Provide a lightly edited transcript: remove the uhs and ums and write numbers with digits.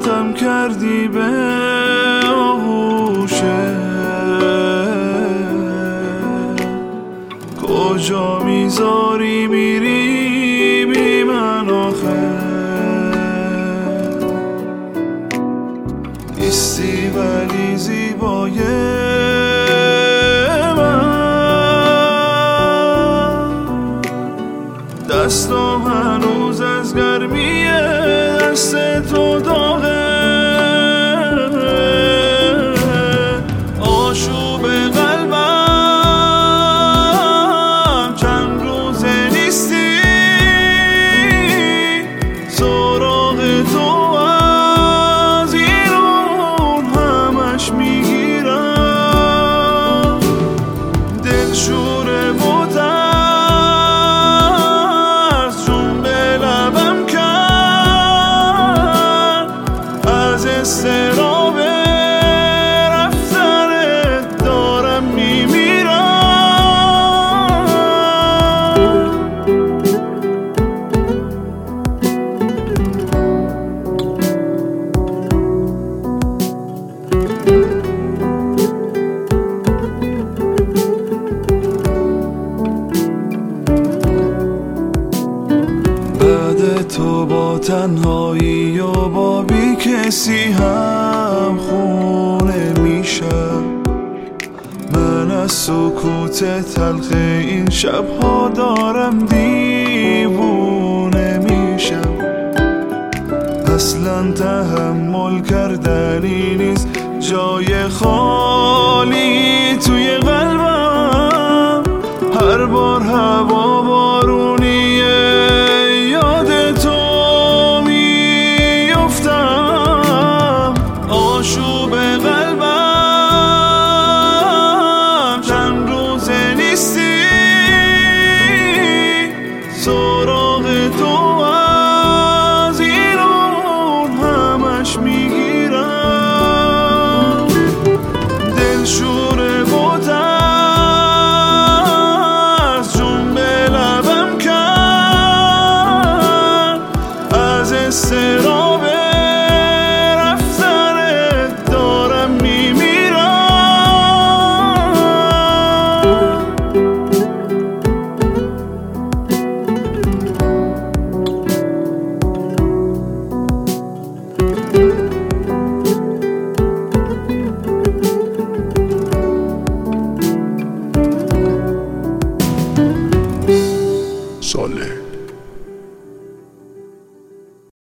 دعوتم کردی به آغوشت، کجا میذاری میری بی من آخه؟ نیستی ولی زیبای من، دستم هنوز از گرمی دست تو داغه. آشوب قلبم چند روزه نیستی، سراغ تو از ایرون همش میگیرم. دل شوره و ترس جون به لبم کرد، از استراب رفتنت دارم میمیرم. بعد تو با تنهایی و با بی کسی هم خونه میشم. من از سکوت تلخ این شبها دارم دیوونه میشم. اصلا تحمل کردنی نیست جای خالی توی قلبم. هر بار هوا بارونیه یاد تو میفتم. آشوب قلبم چند روزه نیستی، سراغ تو از ایرون همش میگیرم. دل شوره و ترس جون به لبم کرد، از استراب رفتنت دارم میمیرم. صالح